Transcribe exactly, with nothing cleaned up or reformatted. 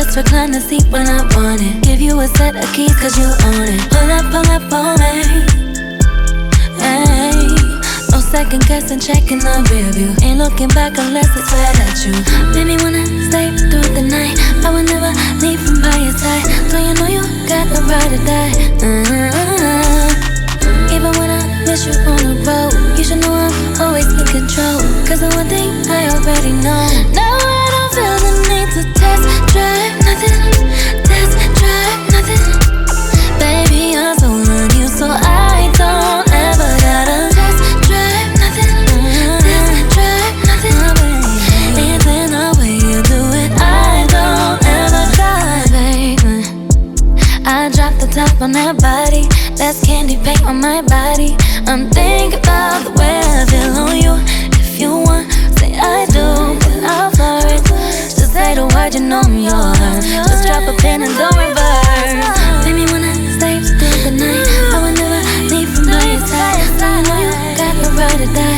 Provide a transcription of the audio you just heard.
just recline the seat when I want it. Give you a set of keys cause you own it. Pull up, pull up on me. Hey, no second guessing, checking the rear view. Ain't looking back unless it's right at you. Made me wanna stay through the night. I would never leave from by your side. So you know you got the right to die. uh-huh. Even when I miss you on the road, you should know I'm always in control. Cause the one thing I already know. Now I don't feel the need to test drive nothing. Test drive nothing. Baby, I'm so on you, so I don't ever gotta test drive nothing. Test drive nothing. Even the way you do it, I don't ever try, baby. I drop the top on that body. That's candy paint on my body. I'm thinking about the way I feel on you. If you want, say I do, but I'll for it. Just say the word, you know I'm yours. Just drop a pin and don't reverse. Make me wanna stay through the night. I would never leave from by your side. So you know you got the right to die.